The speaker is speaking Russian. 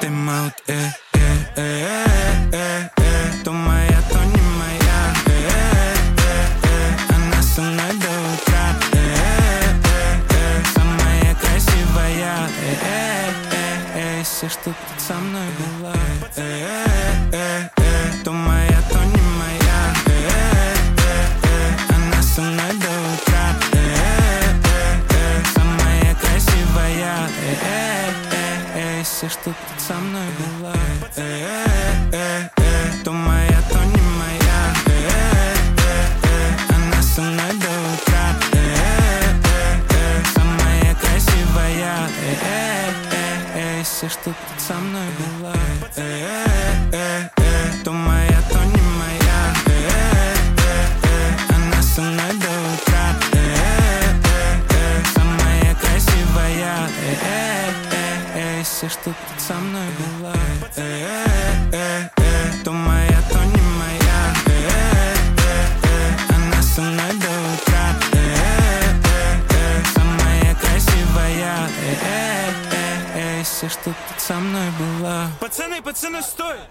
ты маут, то моя, то не моя, она со мной до утра, самая красивая, все, что тут со мной была, то моя, то не моя, она со мной до утра, самая красивая, все, что тут со мной была, то моя, то не моя, она со мной до утра, самая красивая, все, что тут со мной была, то моя, то не моя, она со мной до утра, самая красивая, все, что тут со мной была, то моя, то не моя, она со мной до утра, самая красивая, все, что тут со мной была. Пацаны, стой!